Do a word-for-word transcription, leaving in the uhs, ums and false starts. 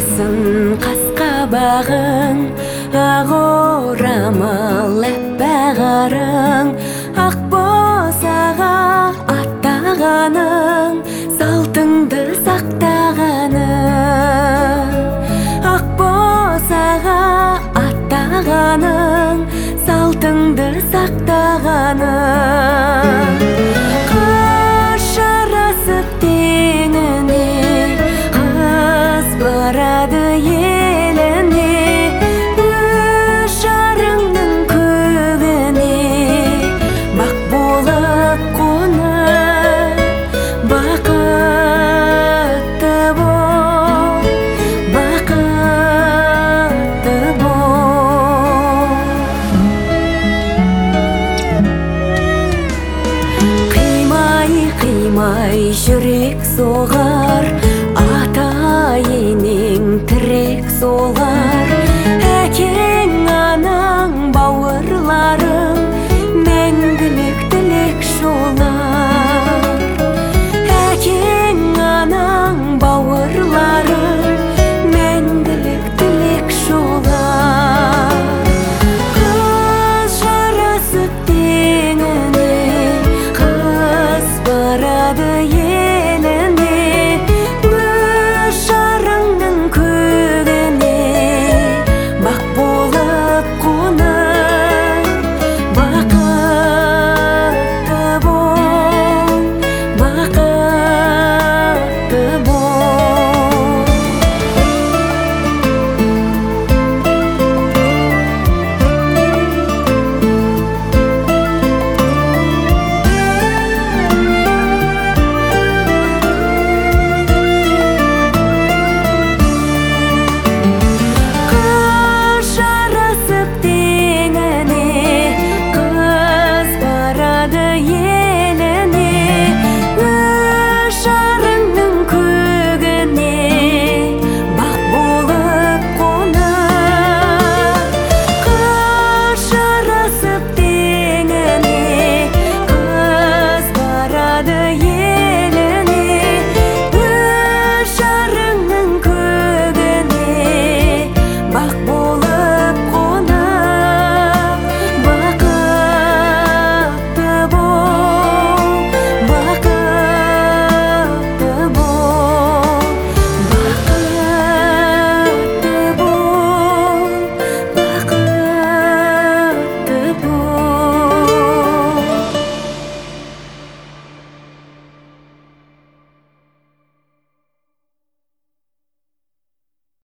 Алтын қасқа бағың, ақ орамал әппағарың, ақ босаға аттағаның, салтыңды сақтағаның. Ақ босаға аттағаның, салтыңды сақтағаның. Қыз жарасып теңіне, қыз барады еліне, өз жарыңның көгіне, бақ болып қонып, бақытты бол, бақытты бол. Қимай, қимай жүрек соғар, ата енең тірек солар.